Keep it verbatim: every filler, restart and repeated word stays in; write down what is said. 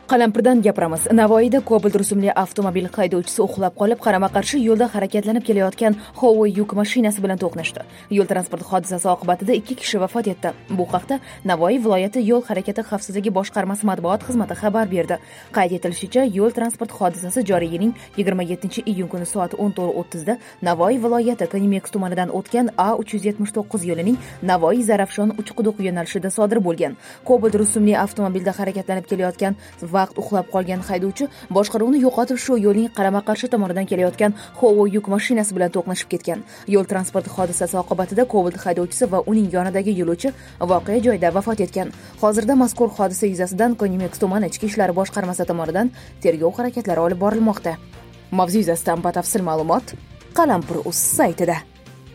Qalampirdan gapiramiz. Navoiyda Cobalt rusumli avtomobil haydovchisi uxlab qolib, qarama-qarshi yo'lda harakatlanib kelayotgan Howo yuk mashinasi bilan to'qnashdi. Yo'l transport hodisasi oqibatida ikki kishi vafot etdi. Bu haqda Navoiy viloyati yo'l harakati xavfsizligi boshqarmasi matbuot xizmati xabar berdi. Qayd etilishicha, yo'l transport hodisasi joriy yilning yigirma yettinchi iyun kuni soat o'n to'rt o'ttizda Navoiy viloyati Kanimex tumanidan o'tgan A uch yuz yetmish to'qqiz yo'lining Navoiy Zarafshon Uchquduq yo'nalishida sodir bo'lgan. Cobalt rusumli avtomobilda harakatlanib kelayotgan vaqt uxlab qolgan haydovchi boshqaruvni yo'qotib shu yo'lning qarama-qarshi tomonidan kelayotgan Howo yuk mashinasi bilan to'qnashib ketgan. Yo'l transport hodisasi oqibatida Cobalt haydovchisi va uning yonidagi yo'lovchi voqea joyida vafot etgan. Hozirda mazkur hodisa yuzasidan Kanimex tumani ichki ishlar boshqarmasi tomonidan tergov harakatlari olib borilmoqda. Mavzu yuzasidan batafsil ma'lumot Qalampir.uz saytida.